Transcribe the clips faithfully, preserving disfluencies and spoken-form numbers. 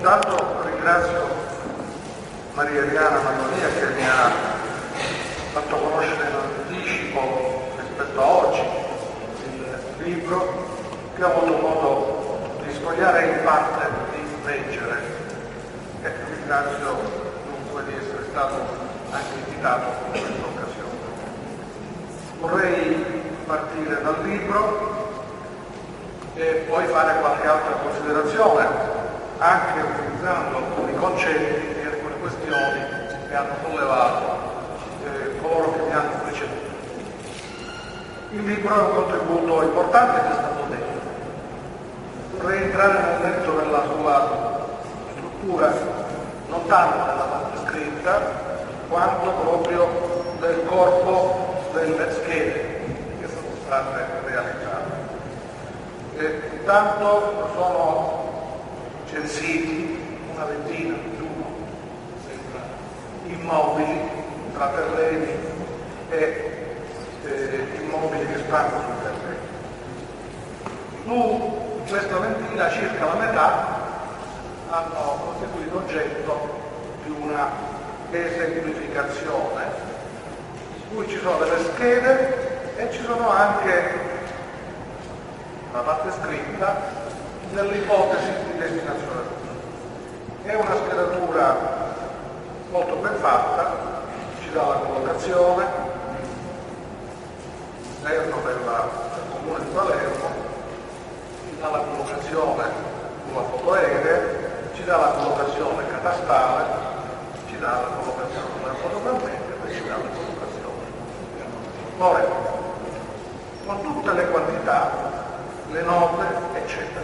intanto ringrazio Maria Eliana Mannonia che mi ha fatto conoscere in anticipo rispetto a oggi il libro che ho avuto modo di sfogliare e in parte di leggere, e ringrazio dunque di essere stato anche invitato in questa occasione. Vorrei partire dal libro e poi fare qualche altra considerazione, anche utilizzando alcuni concetti e alcune questioni che hanno sollevato eh, coloro che mi hanno preceduto. Il libro è un contributo importante che è stato detto. Vorrei entrare nel merito della sua struttura, non tanto nella parte scritta, quanto proprio del corpo delle schede che sono state realizzate. E intanto sono censiti una ventina, uno, sembra, immobili tra terreni e eh, immobili che stanno sul terreno. Su questa ventina circa la metà hanno costituito oggetto di una esemplificazione, in cui ci sono delle schede e ci sono anche la parte scritta dell'ipotesi di destinazione russa. È una schedatura molto ben fatta, ci dà la collocazione all'interno del comune di Palermo, ci dà la collocazione sulla fotoaerea, ci dà la collocazione catastale, ci dà la collocazione sulla fotogrammetrica e ci dà la collocazione forense, con tutte le quantità, le note, eccetera.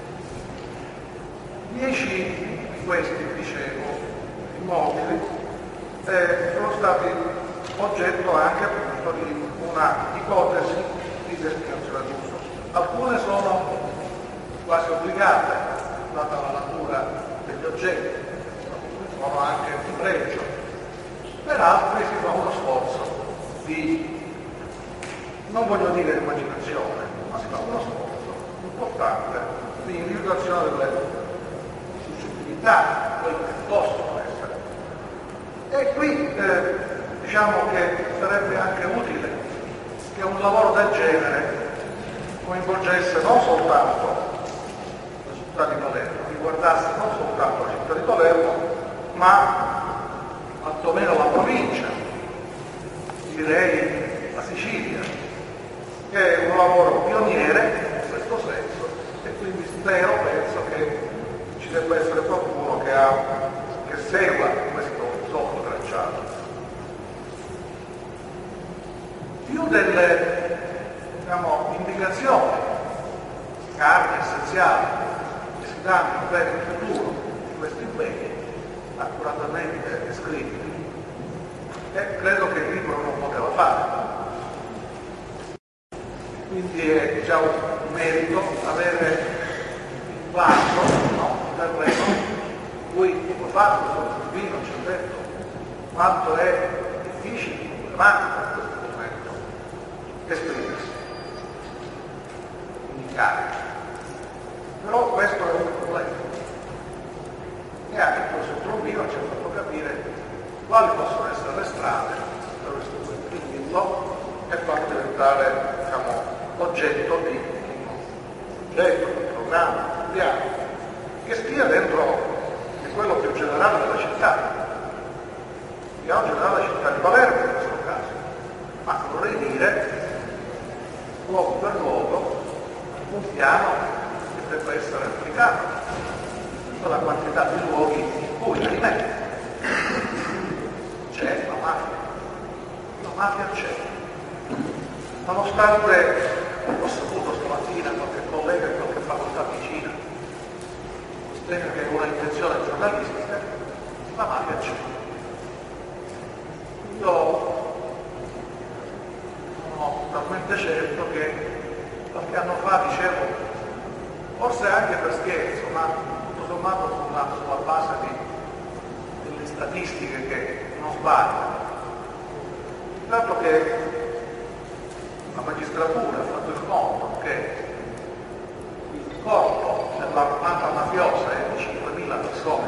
Dieci di questi, dicevo, immobili eh, sono stati oggetto anche appunto di una ipotesi di destinazione d'uso. Alcune sono quasi obbligate, data la natura degli oggetti, alcune sono anche di pregio, per altri si fa uno sforzo di, non voglio dire immaginazione, ma si fa uno sforzo importante di individuazione delle suscettibilità, quelle che possono essere. E qui eh, diciamo che sarebbe anche utile che un lavoro del genere coinvolgesse non soltanto la città di Palermo, riguardasse non soltanto la città di Palermo, ma quantomeno la provincia, direi la Sicilia, che è un lavoro pioniere in questo senso, e quindi spero, penso che ci debba essere qualcuno che, ha, che segua questo solco tracciato. Più delle diciamo, indicazioni, carte essenziali che si danno per il futuro di questi impegni, accuratamente descritti, e credo che il libro non poteva fare. Quindi è già un merito avere il quadro, no? Il terreno, cui poco fa il vino ci ha detto quanto è difficile, problematico in questo momento esprimersi, comunicare. Però questo è un problema. E anche il professor Vino ci ha fatto capire quali possono essere le strade attraverso cui individuo e farlo diventare, diciamo, oggetto di un progetto, di un programma, di un piano, che stia dentro di quello più generale della città. Il piano generale della città di Palermo in questo caso, ma vorrei dire, luogo per luogo, un piano che debba essere applicato per la quantità di luoghi in cui, ahimè, c'è la mafia. La mafia c'è. Nonostante ho saputo stamattina qualche collega di qualche facoltà vicina sostenga che è una intenzione giornalistica, la mafia c'è. Io sono talmente certo che qualche anno fa dicevo, forse anche per scherzo, ma tutto sommato sulla, sulla base di, delle statistiche che non sbagliano, il fatto che la magistratura ha fatto il conto che il corpo della mafia mafiosa è di cinquemila persone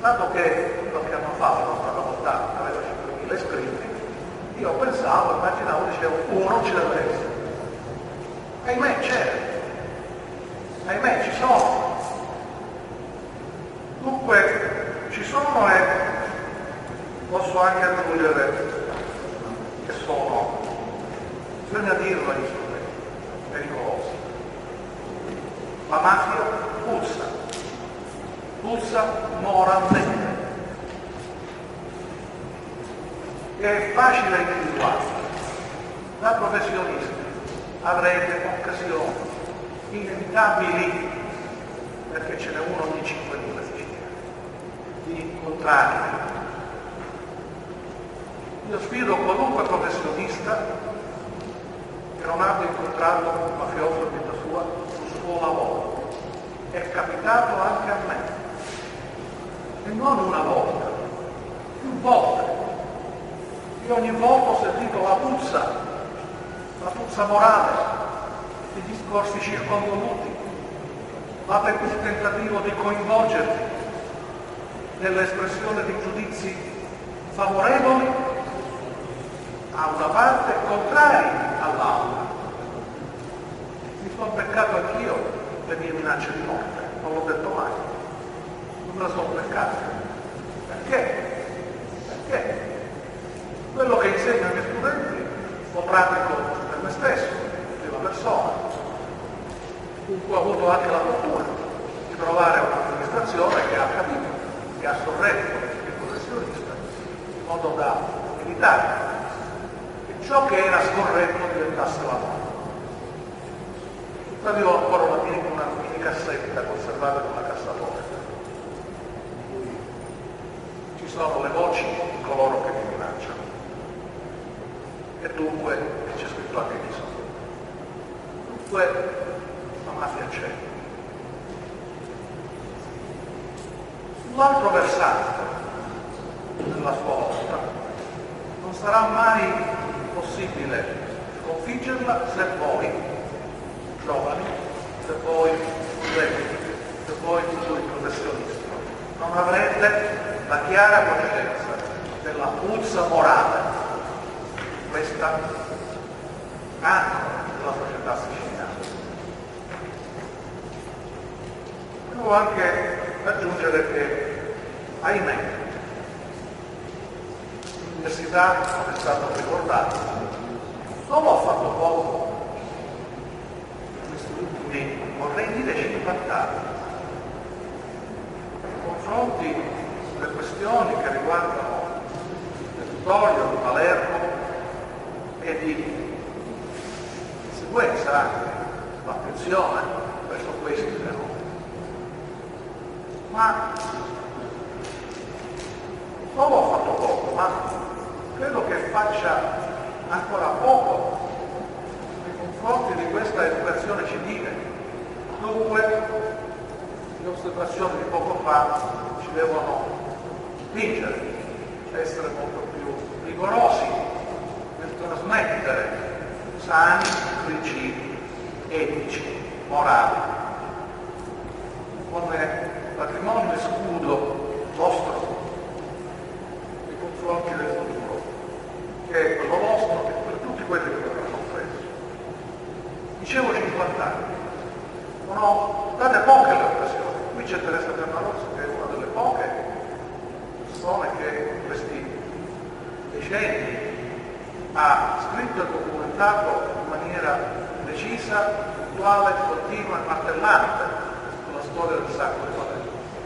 dato che qualche anno fa la nostra facoltà aveva cinquemila iscritti, io pensavo, immaginavo, dicevo, uno ci deve essere. Ahimè c'è, ahimè ci sono. Dunque ci sono e posso anche aggiungere che sono, bisogna dirlo, insomma, pericolosi. La mafia puzza, puzza moralmente. È facile individuarla. Da professionisti avrete occasioni inevitabili, perché ce n'è uno ogni cinquemila siciliani, di incontrarli. Io sfido qualunque professionista che non abbia incontrato un mafioso in vita sua sul suo lavoro. È capitato anche a me. E non una volta, più volte. Io ogni volta ho sentito la puzza, la puzza morale, i discorsi circonvoluti, il tentativo di coinvolgerti nell'espressione di giudizi favorevoli a una parte contraria all'altra. Mi sono beccato anch'io le mie minacce di morte, non l'ho detto mai, non me le sono beccate. Perché? Perché? Quello che insegno ai miei studenti lo pratico per me stesso, prima persona. Dunque ho avuto anche la fortuna di trovare un'amministrazione che ha capito, che ha sorretto il professionista in modo da evitare che ciò che era scorretto diventasse la norma. Tuttavia ho ancora una mini, una mini cassetta conservata in una cassaforte, in cui ci sono le voci di coloro che mi minacciano. E dunque c'è scritto anche chi sono. Dunque la mafia c'è. Sull'altro versante della sua lotta non sarà mai possibile sconfiggerla se voi, giovani, se voi studenti, se voi futuri professionisti, non avrete la chiara coscienza della puzza morale, questa ancora della società siciliana. Devo anche aggiungere che, ahimè, l'università, come è stato ricordato, solo ha fatto poco in questi ultimi, vorrei dire, cinquanta anni, nei confronti delle questioni che riguardano il territorio di Palermo e di conseguenza anche l'attenzione verso questi fenomeni. Ma solo ho fatto poco, ma credo che faccia ancora poco nei confronti di questa educazione civile. Dunque le osservazioni di poco fa ci devono spingere a essere molto più rigorosi nel trasmettere sani principi etici, morali, come patrimonio e scudo vostro nei confronti del futuro, che è quello vostro e per tutti quelli che avranno preso. Dicevo cinquanta anni, sono state poche le occasioni. Qui c'è Teresa Bernarozzi, che è una delle poche persone che in questi decenni ha scritto e documentato in maniera precisa, puntuale, continua e martellante sulla storia del sacco di Palermo.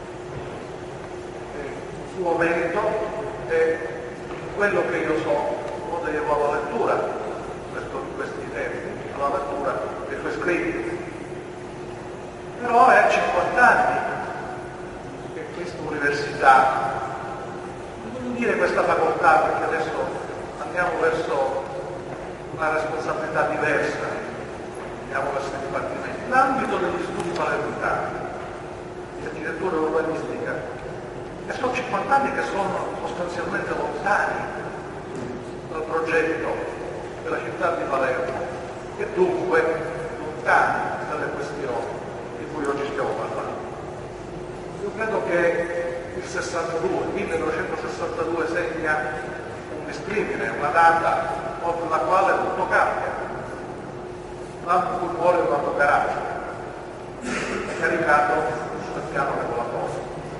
Il suo merito è quello che io so, lo devo alla lettura di questi tempi, alla lettura dei suoi scritti. Però è a cinquanta anni che questa università, non voglio dire questa facoltà, perché adesso andiamo verso una responsabilità diversa, andiamo verso i dipartimenti. L'ambito degli studi palermitani, di architettura urbanistica, e sono cinquanta anni che sono sostanzialmente lontani dal progetto della città di Palermo e dunque lontani dalle questioni di cui oggi stiamo parlando. Io credo che il sessantadue, millenovecentosessantadue segna un discrimine, una data oltre la quale tutto cambia. L'anno in cui muore Edoardo Caracciolo, caricato sul piano regolatore.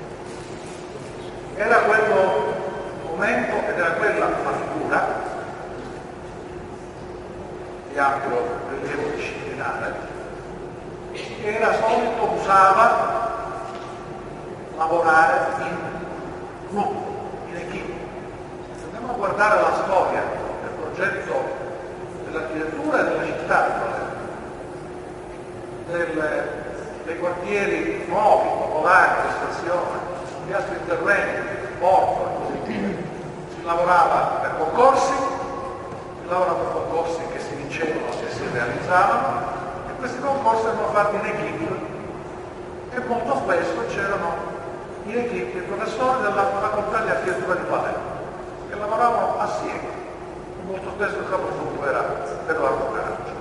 Era quello momento ed era quella una figura di ampio rilievo disciplinare che era solito, usava lavorare in gruppo, in equipe. Se andiamo a guardare la storia del progetto dell'architettura e della città di Palermo, del, dei quartieri nuovi, popolari, di estrazione, di altri interventi, porto e così via, si lavorava per concorsi, si lavora per concorsi che si vincevano e si realizzavano, e questi concorsi erano fatti in equipe e molto spesso c'erano in equipe i professori della facoltà di architettura di Palermo che lavoravano assieme. Molto spesso il capogruppo era Edoardo Caracciolo.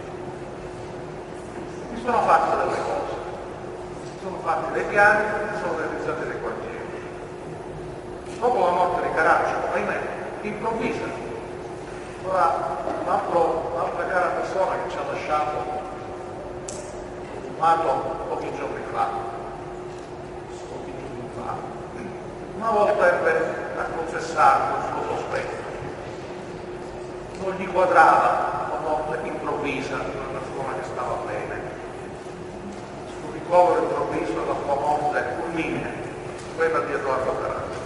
Si sono fatte delle cose, si sono fatti dei piani, si sono realizzati dei quartieri. Dopo la morte di Caracciolo, ahimè, improvvisa. Ora, l'altra cara persona che ci ha lasciato, fumato pochi giorni fa, pochi giorni fa, una volta ebbe a confessare il suo sospetto. Non gli quadrava la morte improvvisa di una persona che stava bene. Sul ricovero improvviso della sua morte fulminea, quella di Edoardo Caracciolo.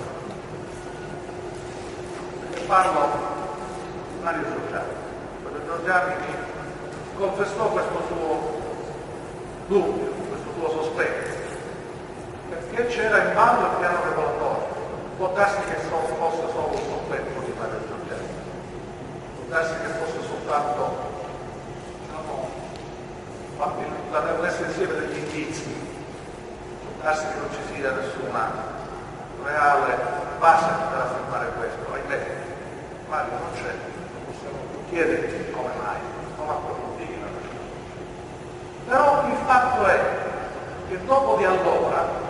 E parlo di Mario Giorgiani. Mario Giorgiani mi confessò questo suo dubbio, questo suo sospetto, perché c'era in ballo il piano regolatore. Può darsi che fosse solo un sospetto di Mario Giorgiani, può darsi che fosse soltanto, diciamo, la messa insieme degli indizi, può darsi che non ci sia nessuna reale base per affermare questo. Ahimè, Mario non c'è, non possiamo chiederci come mai, non approfondire. Però il fatto è che dopo di allora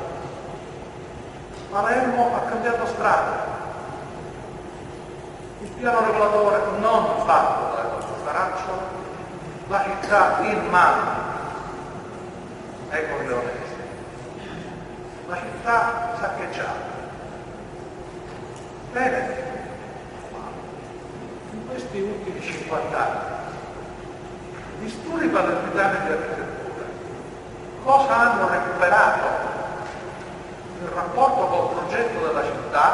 Palermo ha cambiato strada. Il piano regolatore non fatto da Edoardo Caracciolo, la città in mano ai corleonesi, la città saccheggiata. Bene, in questi ultimi cinquanta anni gli studi palermitani di architettura cosa hanno recuperato nel rapporto col progetto della città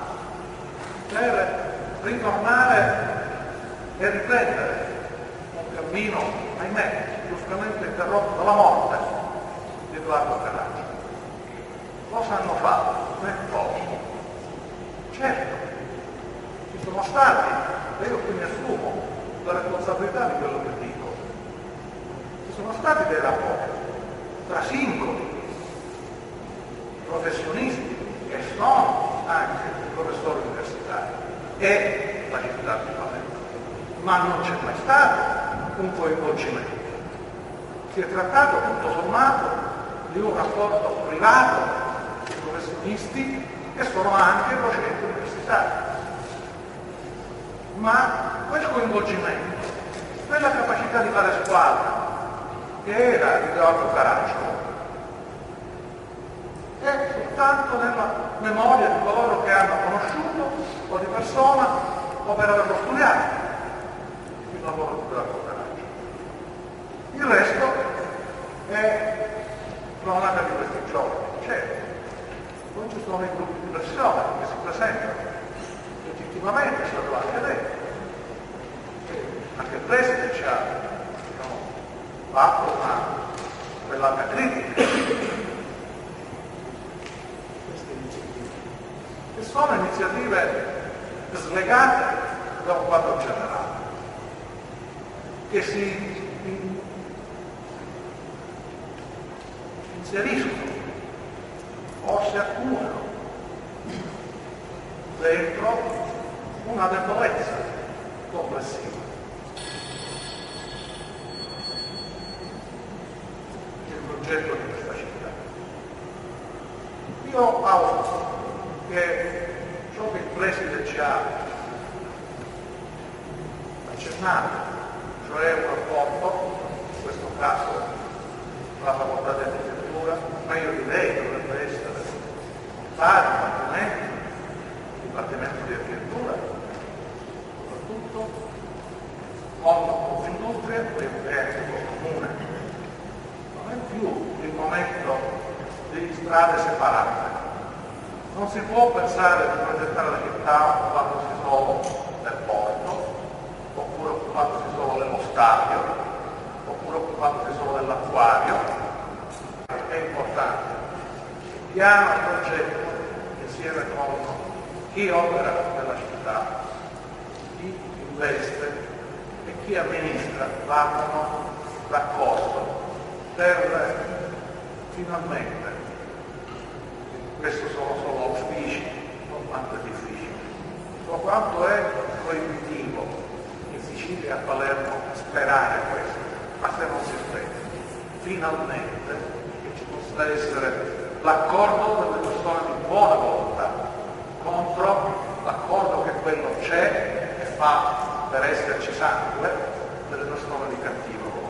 per ritornare e riprendere un cammino, ahimè, giustamente interrotto dalla morte di Edoardo Caracciolo. Cosa hanno fatto? Ben poco. Certo, ci sono stati, e io qui mi assumo la responsabilità di quello che dico, ci sono stati dei rapporti tra singoli professionisti che sono anche professori universitari e la città di Palermo, ma non c'è mai stato un coinvolgimento. Si è trattato tutto sommato di un rapporto privato di professionisti che sono anche docenti universitari. Ma quel coinvolgimento, quella capacità di fare squadra che era di Edoardo Caracciolo, è soltanto nella memoria di coloro che hanno conosciuto o di persona o per averlo studiato il lavoro di Edoardo Caracciolo. Il resto è cronaca di questi giorni, certo. Poi ci sono i gruppi di pressione che si presentano legittimamente, è stato anche detto. Anche il Preside ci ha, diciamo, fatto una bell'ampia critica. Che sono iniziative slegate da un quadro generale, che si inseriscono o si accumulano dentro una debolezza complessiva. Il progetto di questa città. Io auspico che ciò che il Preside ci ha accennato, cioè un rapporto, in questo caso la facoltà di architettura, ma io direi che dovrebbe essere vari dipartimenti, il dipartimento di architettura, soprattutto con Confindustria, poi un tecnico comune. Non è più il momento di strade separate. Non si può pensare di progettare la città occupandosi solo del porto, oppure occupandosi solo dello stadio, oppure occupandosi solo dell'acquario. È importante. Il piano, il progetto, insieme con chi opera nella città, chi investe e chi amministra, vanno d'accordo per finalmente, questo sono solo auspici, non quanto è difficile, so quanto è proibitivo in Sicilia e a Palermo sperare questo, ma se non si spera, finalmente che ci possa essere l'accordo delle persone di buona volontà contro l'accordo che quello c'è e fa per esserci sangue delle persone di cattivo.